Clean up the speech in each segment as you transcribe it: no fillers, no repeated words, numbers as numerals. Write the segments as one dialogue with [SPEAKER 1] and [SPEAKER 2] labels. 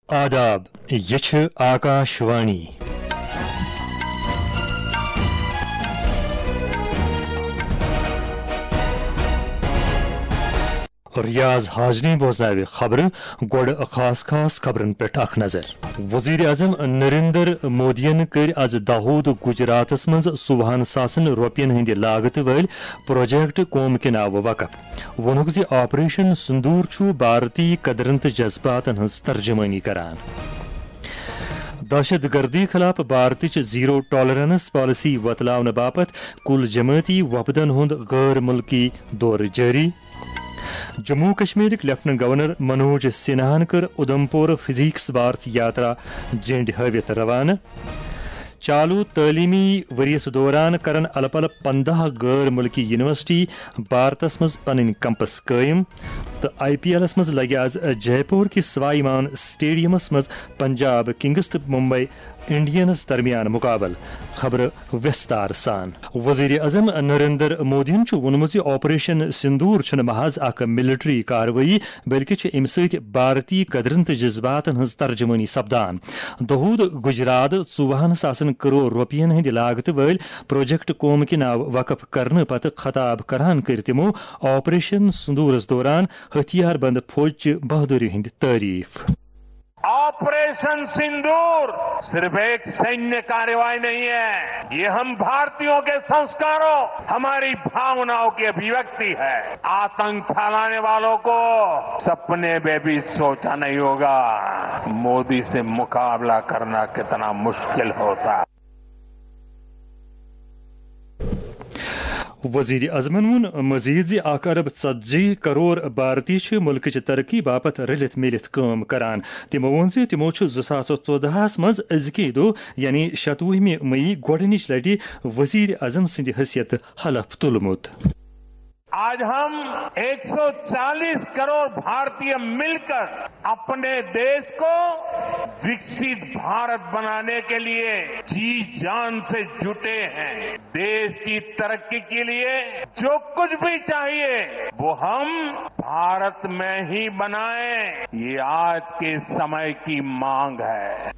[SPEAKER 1] آداب یہ چھ آکاشوانی ریاض حاجنی بوزناوِ خبر گوڑ خاص خبرن پہ اخ نظر وزیر اعظم نریندر مودین کر آز داہود گجراتس مز 100,000 روپین ہند لاگت ول پروجیکٹ قوم کے ناو وقف وونک زِ آپریشن سندور چھُ بھارتی قدرن تو جذباتن ہز ترجمانی کران دہشت گردی خلاف بھارتچ زیرو ٹالرنس پالیسی وتلاونہ باپت کل جماعتی وفدن ہند غیر ملکی دور جاری جموں کشمیرک لیفٹنٹ گورنر منوج سنہاہن کر ادھمپور فزکس بھارت یاترا جنڈ ہاوت روانہ چالو تعلیمی وریس دوران کرن الپ الپ 15 غیر ملکی یونیورسٹی بھارتس مز پن کمپس قائم تو آئی پی ایلس مز لگہ آز جے پور کس سوائی مان سٹیڈیمس مز پنجاب کنگز تو ممبئی انڈینس درمیان مقابل خبر وستار سان وزیر اعظم نریندر مودین وونمت آپریشن سندور چھ محض اخ ملٹری کاروٲیی بلکہ ام ست بھارتی قدرن تو جذباتن ہز ترجمانی سپدان دہود گجرات 14,000 کروڑ روپین ہند لاگت ول پروجیکٹ قوم کے ناو وقف کرنے پتہ خطاب کران کر تمو آپریشن سندورس دوران ہتھیار بند فوج بہادری ہند تعریف
[SPEAKER 2] آپریشن سندور صرف ایک سینیہ کارروائی نہیں ہے، یہ ہم بھارتیوں کے سنسکاروں ہماری بھاوناؤں کی ابھیوکتی ہے۔ آتنک پھیلانے والوں کو سپنے میں بھی سوچا نہیں ہوگا مودی سے مقابلہ کرنا کتنا مشکل ہوتا ہے۔
[SPEAKER 1] وزیر اعظمن وون مزید 1 ارب 40 کروڑ بھارتی ملک ترقی باپت رلت ملت کام کران تمو وون تمو 2014 مز ازکی دو یعنی 27 مئی گۄڈنِچ لٹہِ وزیر اعظم سند حیثیت حلف تلمت۔
[SPEAKER 2] آج ہم 140 کروڑ بھارتی مل کر اپنے دیش کو وکست بھارت بنانے کے لیے جی جان سے جٹے ہیں۔ دیش کی ترقی کے لیے جو کچھ بھی چاہیے وہ ہم بھارت میں ہی بنائیں، یہ آج کے سمے کی مانگ ہے۔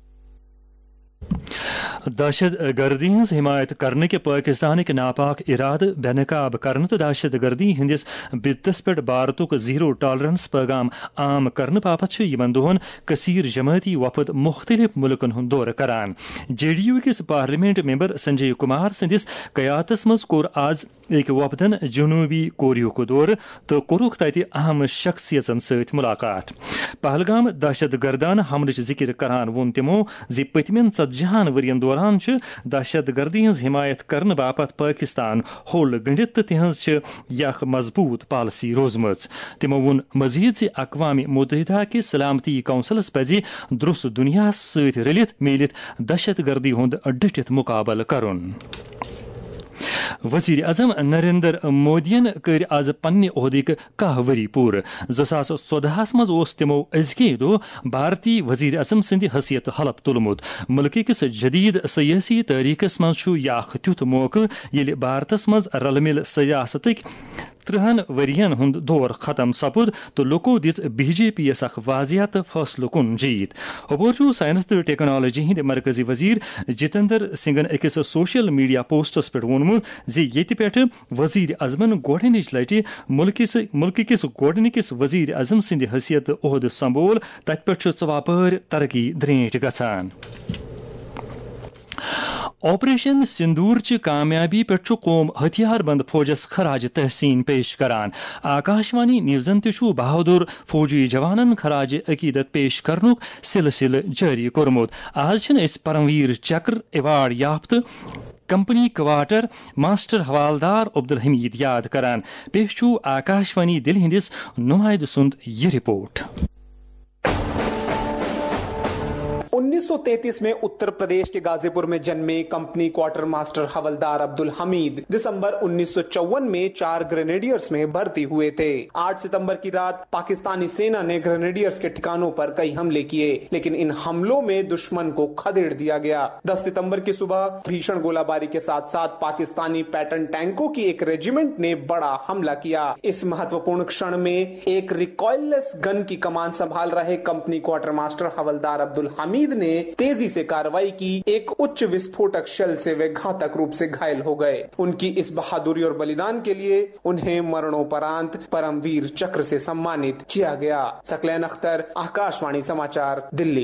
[SPEAKER 1] دہشت گردی ہز حمایت کرنے کے پاکستان کے ناپاک ارادہ بے نقاب کرنے تو دہشت گردی ہندس بدتس پہ بھارتک زیرو ٹالرنس پیغام عام کرنے باپت یمن دہن کثیر جماعتی وفد مختلف ملکن ہند دورہ کران۔ جے ڈی یو کس پارلیمنٹ ممبر سنجے کمار سندس قیادتس مز کور آز ایک وفدن جنوبی کوریہ دور تو کورک تتہ اہم شخصیتن ست ملاقات۔ پہلگام دہشت گردانہ حملچ ذکر کران وون تمو زِ پتمن 40 ورین دوران دہشت گردی ہز حمایت کرنے باپت پاکستان ہول گنڈت تو تہذ یک مضبوط پالسی روزم۔ تمو وون مزید زِ اقوام متحدہ کے سلامتی کونسلس پزِ درست دنیا ست رلت میلت دہشت گردی ہند ڈٹت مقابل کرن۔ وزیر اعظم نریندر مودین کر آز پنہ عہدک 10 وری پور 2014 مز تمو ازکی دو بھارتی وزیر اعظم سند حیثیت حلف تلمت۔ ملک کس جدید سیاسی تاریخس مز یہ اخ تیتھ موقع یل بھارتس مز رل مل سیاستک 30 ورین ہند دور ختم سپد تو لوکو دِژ بی جے پی یس اخ واضح تو فیصلہ کن جیت۔ ہپور سائنس تو ٹیکنالوجی ہند مرکزی وزیر جتیندر سنگھن اکس سوشل میڈیا پوسٹس پہ وونمت زِ یتہ پٮ۪ٹھ وزیر اعظمن گۄڈنِچ لٹہِ ملک کس گۄڈنِکس وزیر اعظم سند حیثیت عہدہ سنبھول تتہ پٮ۪ٹھ ژوٚوُہ ترقی درٛیٖنٛٹھ گژھان۔ آپریشن سندور چہ کامیابی پہ قوم ہتھیار بند فوجس خراج تحسین پیش کران۔ آکاشوانی نیوزن تہ بہادر فوجی جوانن خراج عقیدت پیش کرنک سلسلہ جاری کورمت۔ آج اس پرمویر چکر ایوارڈ یافتہ company quartermaster havildar Abdul Hamid یاد کران۔ پیش آکاشوانی دل ہندس نمائندہ سند یہ رپورٹ۔
[SPEAKER 3] 1933 में उत्तर प्रदेश के गाजीपुर में जन्मे company quartermaster havildar Abdul Hamid दिसंबर 1954 में 4 ग्रेनेडियर्स में भर्ती हुए थे। 8 सितंबर की रात पाकिस्तानी सेना ने ग्रेनेडियर्स के ठिकानों पर कई हमले किए, लेकिन इन हमलों में दुश्मन को खदेड़ दिया गया। 10 सितंबर की सुबह भीषण गोलाबारी के साथ साथ पाकिस्तानी पैटर्न टैंकों की एक रेजिमेंट ने बड़ा हमला किया। इस महत्वपूर्ण क्षण में एक रिकॉइललेस गन की कमान संभाल रहे company quartermaster havildar Abdul Hamid ने तेजी से कार्रवाई की। एक उच्च विस्फोटक शेल से वे घातक रूप से घायल हो गए। उनकी इस बहादुरी और बलिदान के लिए उन्हें मरणोपरांत परमवीर चक्र से सम्मानित किया गया। सकलैन अख्तर, आकाशवाणी समाचार, दिल्ली।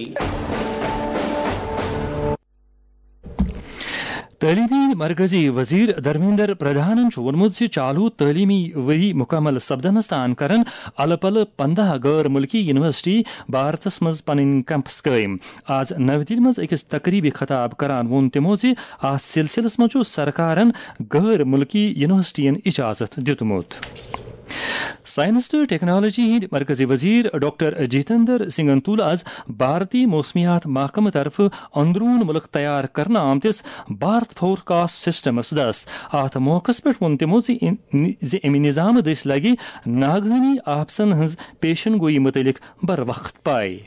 [SPEAKER 1] तालीमी मरकजी वजीर धर्मेंद्र प्रधान वोनमुत चालू तालीमी वरी मुकम्मल सपदनस तान करन अल पल 15 गैर मुल्की यूनिवर्सिटी भारतस मज पन कैंपस कायम। आज नव दिल्ली मज अकिस तकरीबी खताब करान वोन तिमो अत सिलसिलस मज सरकारन गैर मुल्की यूनिवर्सिटियन इजाजत दितमुत। साइंस तो टेक्नोलॉजी हिंद मरकजी वजीर डॉक्टर जितेंद्र सिंह तुल आज भारतीय मौसमियात महकमे तरफ अंदरून मुल्क तैयार करना आमतिस भारत फोरकास्ट सिस्टमस दस अत मौकस पे वोन तिमो अमि निजाम दस लगे नागहानी आफसन हज पेशन गोई मुतलिक बर वक्त पाए।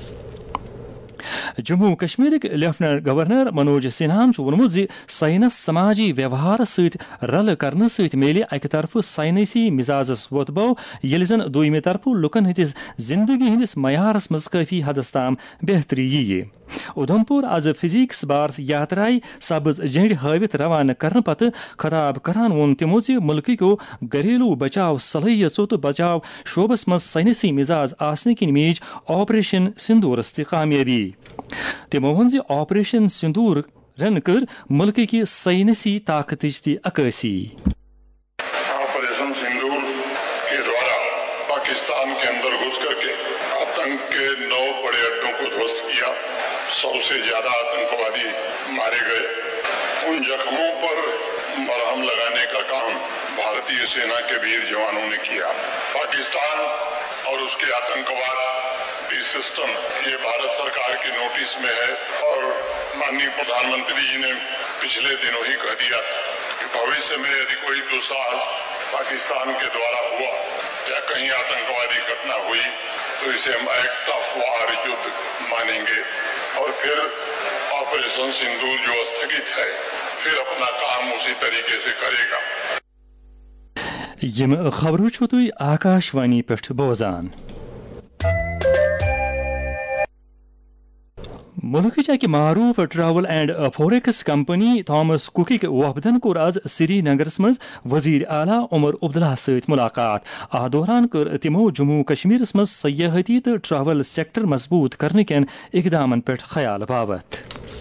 [SPEAKER 1] जम्मू कश्मीर लेफ्टिनेंट गवर्नर मनोज सिन्हान वोनमुत साइनस समाजी व्यवहार सत रल करने सत मेले अक तरफ साइनसी मिजाजस वोतबो येल जन दोयमे तरफ लुकन हंदिस जिंदगी हंदिस मयारस मज काफी हदस ताम बेहतरी यी। उधमपुर आज फिजिक्स भारत यात्राई सब्ज झंड हावित रवाना करने पत खताब करान वोन तिमो मुल्क को घरेलू बचाव सलाहियतों तो बचाव शोबस मज साइनसी मिजाज आसने किन मेज ऑपरेशन सिंदूरस ति कामयाबी। तिमो वोन ऑपरेशन सिंदूर रन कर मुल्क की साइनसी ताकत ति अक्सी।
[SPEAKER 4] ऑपरेशन सिंदूर के द्वारा पाकिस्तान के अंदर घुस करके आतंक के 9 बड़े अड्डों को ध्वस्त किया। 100 से ज्यादा आतंकवादी मारे गए। उन जख्मों पर मरहम लगाने का काम भारतीय सेना के वीर जवानों ने किया। पाकिस्तान और उसके आतंकवाद सिस्टम ये भारत सरकार के नोटिस में है और माननीय प्रधानमंत्री जी ने पिछले दिनों ही कह दिया था कि भविष्य में यदि कोई दुस्साहस पाकिस्तान के द्वारा हुआ या कहीं आतंकवादी घटना हुई तो इसे हम एक्ट ऑफ वार युद्ध मानेंगे और फिर ऑपरेशन सिंदूर जो स्थगित है फिर अपना काम उसी तरीके से करेगा।
[SPEAKER 1] यम खबरों छो तुई आकाशवाणी पेठ बोजान। मुल्क की मारूफ travel and forex company Thomas Cook वफदन कोर आज श्रीनगरस मज वजीर आला उमर अब्दुल्ला सत मुलाकात। आ दौरान कर तिमो जम्मू कश्मीर मज सयाहती तो ट्रैवल सेक्टर मजबूत करने केन इकदामन पे ख्याल बावत।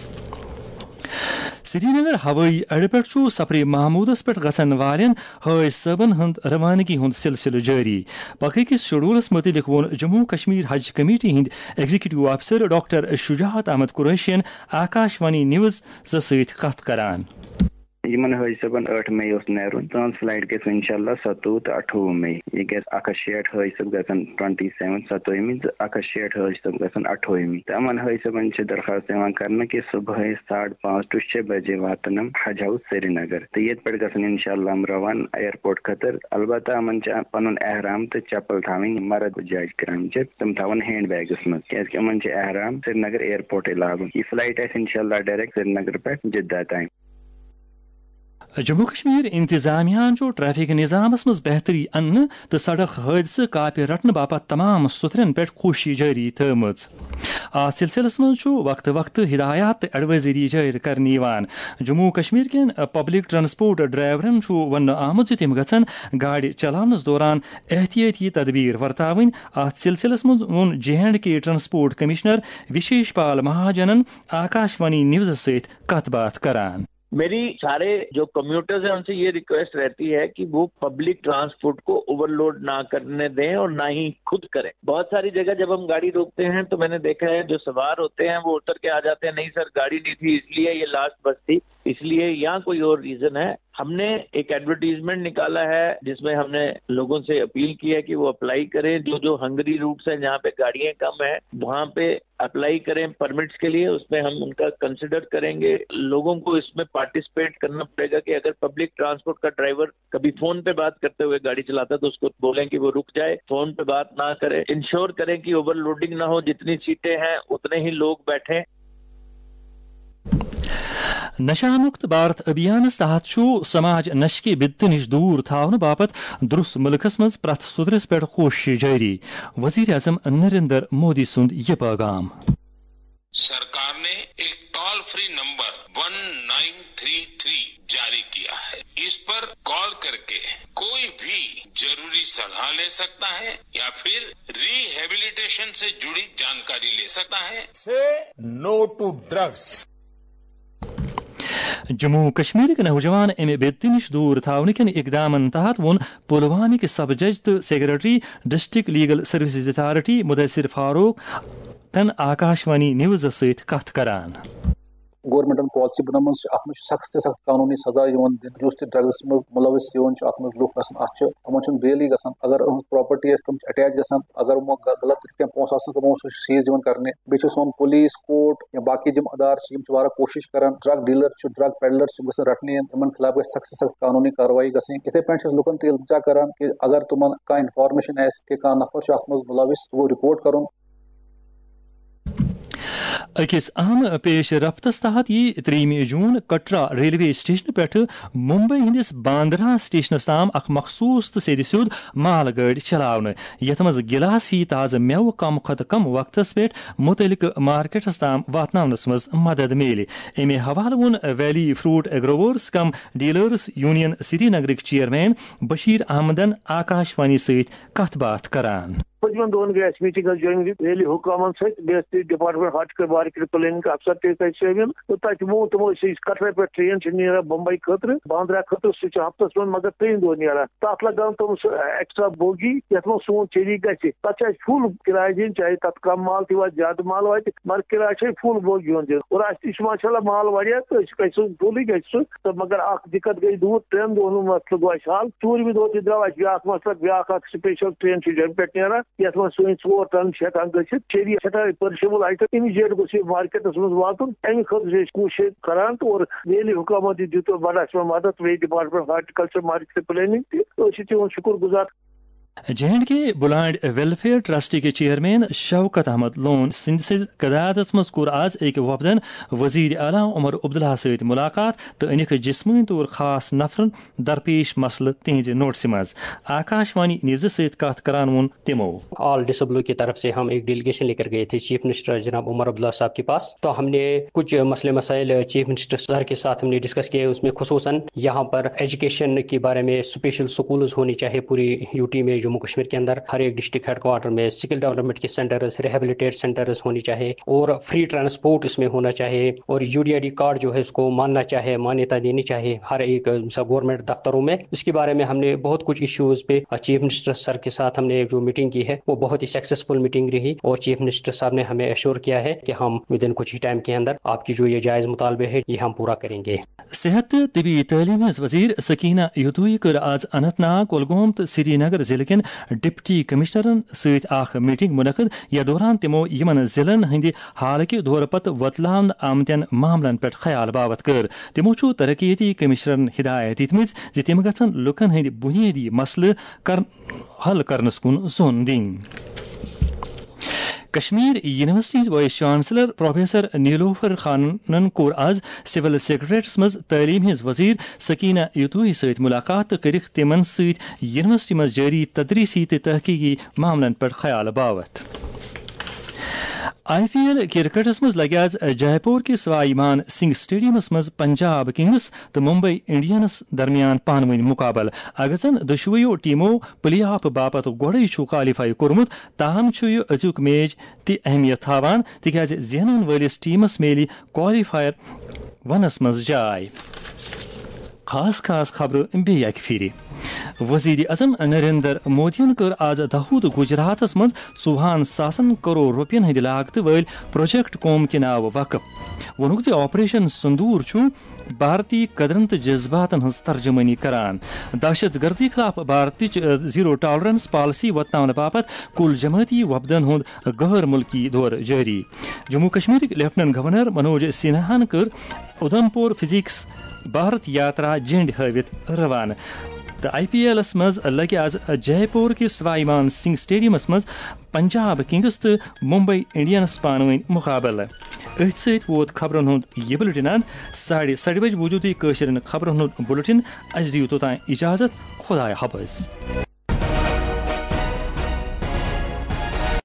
[SPEAKER 1] श्रीनगर हवाई अड्डे पे सफर महमूदस पे गसन वालियन हज सबन हंद रवानगी हुंद सिलसिल जारी। पकस शेड्यूलस मुतलिक वोन जम्मू कश्मीर हज कमेटी हिंद executive officer doctor Shujat Ahmad कुरैशियन आकाशवाणी न्यूज सत कथ करान।
[SPEAKER 5] यमन हज सबन 8 मई नैरुन तुहस फ्लाइट गस इंशाल्लाह 27 तो 28 मई यह गस 160 हज सब गसन 27 27 160 हज सब गसन 28 तमन हज सबन दरखास्त करना कि सुबह 5:30 to 6 बजे वातनम हज हाउस श्रीनगर तो ये पे गसन इंशाल्लाह रवान एयरपोर्ट खतर अलबत्ता अमन पन एहराम तो चप्पल थावन मरद जायज करान तम थावन हैंड बैगस मज क्या अमन एहराम श्रीनगर एयरपोर्ट लाग। यह फ्लाइट इंशाल्लाह डायरेक्ट श्रीनगर पे जिद्दा ताई।
[SPEAKER 1] जम्मू कश्मीर इंतजामियान ट्रैफिक निजामस मज बेहतरी अन्न तो सड़क हादसे कापि रटन बापत तमाम सुथरन पे खुशी जारी थम। आज सिलसिलस मज वक्त वक्त हिदायत एडवाइजरी जारी करने जम्मू कश्मीर के पब्लिक ट्रांसपोर्ट ड्राइवरन वन आमद तम गन गाड़ी चलानस दौरान एहतियाती तदबीर वर्तावन। अत सिलसिलस मज वोन JNK transport commissioner Vishesh Pal महाजनन आकाशवाणी न्यूज सत कत बात करान।
[SPEAKER 6] मेरी सारे जो कम्यूटर्स हैं उनसे ये रिक्वेस्ट रहती है कि वो पब्लिक ट्रांसपोर्ट को ओवरलोड ना करने दें और ना ही खुद करें। बहुत सारी जगह जब हम गाड़ी रोकते हैं तो मैंने देखा है जो सवार होते हैं वो उतर के आ जाते हैं, नहीं सर गाड़ी नहीं थी इसलिए ये लास्ट बस थी। इसलिए यहाँ कोई और रीजन है। हमने एक एडवर्टीजमेंट निकाला है जिसमें हमने लोगों से अपील की है कि वो अप्लाई करें, जो हंगरी रूट्स हैं जहाँ पे गाड़ियां कम है वहाँ पे अप्लाई करें परमिट्स के लिए, उसमें हम उनका कंसिडर करेंगे। लोगों को इसमें पार्टिसिपेट करना पड़ेगा कि अगर पब्लिक ट्रांसपोर्ट का ड्राइवर कभी फोन पे बात करते हुए गाड़ी चलाता है तो उसको बोलें कि वो रुक जाए, फोन पे बात ना करे, इंश्योर करें कि ओवरलोडिंग ना हो, जितनी सीटें हैं उतने ही लोग बैठें।
[SPEAKER 1] नशामुक्त भारत अभियानस तहत समाज नशे बिद्त निश दूर थावन बापत दुरुस्त मुल्कस मज प्रथ सुधरस पे कोशिश जारी। वजीर आजम नरेंद्र मोदी सुंद यह पैगाम।
[SPEAKER 7] सरकार ने एक टोल फ्री नंबर 1933 जारी किया है। इस पर कॉल करके कोई भी जरूरी सलाह ले सकता है या फिर रिहेबिलिटेशन से जुड़ी जानकारी ले सकता है।
[SPEAKER 2] Say no to drugs.
[SPEAKER 1] Jammu Kashmir के नौजवान अमे बेत्ती निश दूर थावन कन इकदामन तहत वोन पुलवामा के सब जज तो secretary district legal services authority Mudassir Farooq तन आकाशवाणी न्यूज सहित कथ करान।
[SPEAKER 8] गवर्नमेंटन पॉलिसी बनम सख्त से सख्त कानूनी सजा जुस ड्रग्स मज मुलविस लुक गन बेली गसान, अगर प्रॉपर्टी तम अटैच गसान, अगर गलत पोस तमो सीज करने बे सोन पुलिस कोर्ट या बाकी जिम अदार कोशिश करान ड्रग डीलर ड्रग पेडलर रटने इन खिलाफ सख्त से सख्त कानूनी कार्रवाई गई। इथे पे लुकन इल्तजा करान कि अगर तुम इंफॉर्मेशन कि नफर मज मुलविस वो रिपोर्ट करुन। अकिस अहम पेश रफ्तस तहत यह 3 जून कटरा रेलवे स्टेशन पे मुंबई हंदिस बांद्रा स्टेशनस ताम अख मखसूस तो सेद सिद माल गाड़ी चलावन, यथ मज गिलास फी ताज़ मेव कम खत कम वक्तस पे मुतलिक मार्केटस ताम वातनावनस मज मदद मिले। अमे हवाल वोन valley fruit growers cum dealers union Srinagar chairman Bashir अहमदन आकाशवाणी सहित कथ बात करान।
[SPEAKER 9] पचमन दोन गए मीटिंग ज्वाइन रेली हुकामन सहित डिपार्टमेंट हार्टिकल्चर मार्केट प्लानिंग अफसर तमिन तो तमो तमो कटरा पे ट्रेन नीरा बम्बई खतर बांद्रा खतर सह हफ्तस मन मगर 3 दो नीरा तथ लगान तम एक्स्ट्रा बोगी यथ मो सोन चेरी गि तथा फुल किराय दिन चाहे तथ कम माल वा ज्यादा माल वा मगर किराय फुल बोगी दिन और माशा माल वारिया तो फुल गि तो मगर दिक्कत गई दूर 3 दोन मसल गो हाल 4 दो द्राव ब्या मसल ब्या स्पेशल ट्रेन जम पे नीरा यथ मो 4 टन 6 टन गि परशेबल आइटम इमीजिएट गो मार्केटस मज वातुन अमे खतर कोशिश करान और रेली हुकूमत दित बड़ा मदद वे डिपार्टमेंट हार्टिकल्चर मार्केट प्लानिंग तिहद शुक्र गुजार।
[SPEAKER 1] J&K बुलांड वेलफेयर ट्रस्टी के चेयरमैन शौकत अहमद लोन सिंध कदादत मज कोर आज एक वफदन वजीर आला उमर अब्दुल्ला सहित मुलाकात तो अनिक जिस्मनी तौर खास नफरन दरपेश मसल तिहज नोटिस मज आकाशवाणी न्यूज सहित कथ करान वोन तिमो।
[SPEAKER 10] ऑल डिसेबल की तरफ से हम एक डेलीगेशन लेकर गए थे चीफ मिनिस्टर जनाब उमर अब्दुल्ला साहब के पास, तो हमने कुछ मसले मसाइल चीफ मिनिस्टर सर के साथ हमने डिस्कस किए। उसमें खुसूसन यहाँ पर एजुकेशन के बारे में स्पेशल स्कूल्स होनी चाहिए पूरी यूटी में, जम्मू कश्मीर के अंदर हर एक डिस्ट्रिक्ट हेडक्वार्टर में स्किल डेवलपमेंट के सेंटर्स, रिहेबिलिटेट सेंटर्स होनी चाहिए और फ्री ट्रांसपोर्ट इसमें होना चाहिए और यूडीआईडी कार्ड जो है उसको मानना चाहिए, मान्यता देनी चाहिए हर एक गवर्नमेंट दफ्तरों में। इसके बारे में हमने बहुत कुछ इश्यूज पे चीफ मिनिस्टर सर के साथ हमने जो मीटिंग की है वो बहुत ही सक्सेसफुल मीटिंग रही और चीफ मिनिस्टर साहब ने हमें एश्योर किया है कि हम विद इन कुछ ही टाइम के अंदर आपकी जो ये जायज मुतालबे है ये हम पूरा करेंगे।
[SPEAKER 1] सेहत तबी तालीम वजीर सकीना युतुई कर आज अनंतनाग कुलगाम तो श्रीनगर जिले के डिप्टी कमिश्नरन सहित अख मीटिंग मुनक़द या दौरान तिमो यमन जिलन हंदि हाल के दौर पत वतलान आमतन मामलन पे ख्याल बावत कर तिमो तरक्याती कमिश्नरन हिदायत दितमज जे तिम गछन लुकन हंदि बुनियादी मसले हल करनस कुन जोन दिन। Kashmir university vice chancellor professor Nilofer खानन कोर आज सिविल सेक्रेटरीस मज तालीम हिज वजीर सकीना युतुई सहित मुलाकात करिक तिमन सहित यूनिवर्सिटी मज जारी तदरीसी ते तहकीकी मामलन पर ख्याल बावत। IPL क्रिकेटस मज लगे आज जयपुर के सवाईमान सिंह स्टेडियमस मज पंजाब किंग्स तो मुंबई इंडियंस दरमियान पानवनी मुकाबल अगजन दुशवयो टीमो प्ले ऑफ बापत गोड़े क्वालिफाई कोर्मुत ताहम अजुक मैच ति अहमियत थावान तिकाज जेनन वलिस टीमस मेली क्वालिफायर वनस मज जाय। खास खबर बे फिर وزیر اعظم نریندر مودین کر آز دہود گجراتس مز 40,000 کروڑ روپین ہند لاگت ول پروجیکٹ قوم کے ناو وقف وونک آپریشن سندور بھارتی قدرن تو جذباتن ہز ترجمانی کران دہشت گردی خلاف بھارتچ زیرو ٹالرنس پالسی وتناون باپت کل جماعتی وفدن ہند غیر ملکی دور جاری جموں کشمیر لیفٹننٹ گورنر منوج سنہاہن کر ادھمپور فزکس بھارت یاترا جھنڈ ہاوت روانہ تو آئی پی ایلس مز لگہ آز جے پور کس وائمان سنگھ سٹیڈیمس مز پنجاب کنگس تو ممبئی انڈینس پانوین مقابلہ ات ست ووت خبرن ہند یہ بلٹن اند 7:30 بجے بوزو تھی قشرن خبرن ہند بلٹن اس دیو توتان اجازت خدایا حافظ.